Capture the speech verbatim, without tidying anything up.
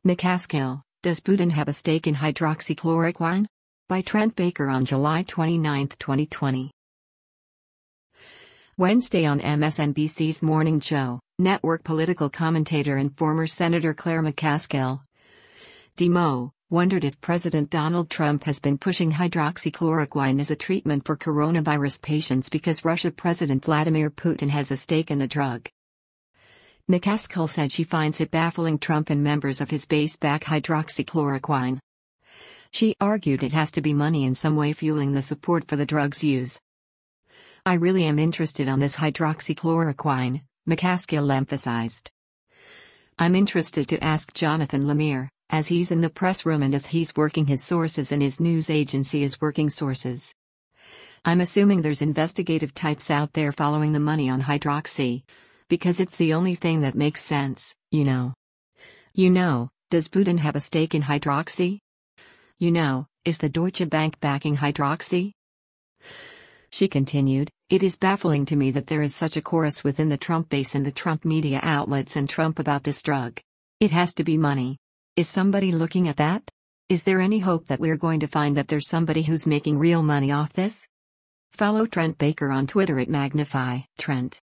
McCaskill, does Putin have a stake in hydroxychloroquine? By Trent Baker on July twenty-ninth, twenty twenty. Wednesday on M S N B C's Morning Joe, network political commentator and former Senator Claire McCaskill, D M O, wondered if President Donald Trump has been pushing hydroxychloroquine as a treatment for coronavirus patients because Russia President Vladimir Putin has a stake in the drug. McCaskill said she finds it baffling Trump and members of his base back hydroxychloroquine. She argued it has to be money in some way fueling the support for the drug's use. I really am interested on this hydroxychloroquine, McCaskill emphasized. I'm interested to ask Jonathan Lemire, as he's in the press room and as he's working his sources and his news agency is working sources. I'm assuming there's investigative types out there following the money on hydroxy. Because it's the only thing that makes sense, you know. You know, does Putin have a stake in hydroxy? You know, is the Deutsche Bank backing hydroxy? She continued, it is baffling to me that there is such a chorus within the Trump base and the Trump media outlets and Trump about this drug. It has to be money. Is somebody looking at that? Is there any hope that we're going to find that there's somebody who's making real money off this? Follow Trent Baker on Twitter at Magnify Trent.